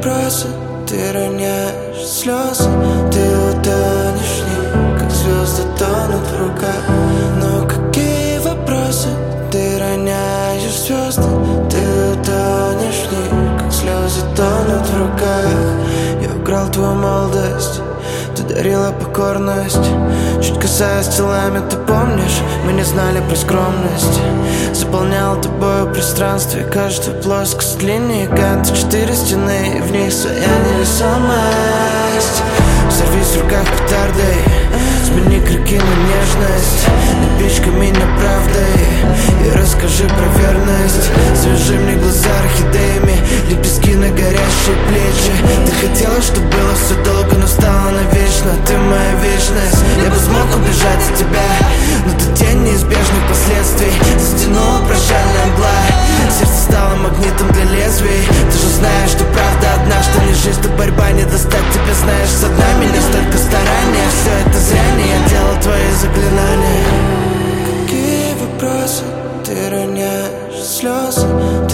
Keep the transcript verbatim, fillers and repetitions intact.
вопросы ты роняешь слезы, ты утонешь в них, как звезды тонут в руках. Но какие вопросы ты роняешь звезды, ты утонешь в них, как слезы тонут в руках. Я украл твою молодость, ты дарила покорность, чуть касаясь телами, ты помнишь, мы не знали про скромность. Заполнял тобою пространство, и каждую плоскость длиннее канты. Четыре стены, и в них своя невесомость. Взорвись в руках петардой, смени крики на нежность, напичкай меня правдой и расскажи про верность. Свяжи мне глаза орхидеями, лепестки на горящие плечи. Ты хотела, чтобы было все долго, но стало навечно. Ты моя вечность. Я бы смог убежать от тебя, но ты тень неизбежных последствий. Затянула прощальная мгла, сердце стало магнитом для лезвий. Ты же знаешь, что правда одна, что не жизнь, что борьба не достать тебя, знаешь, со дна меня столько старания. Все это зря, не я делал твои заклинания. Какие вопросы ты роняешь слезы,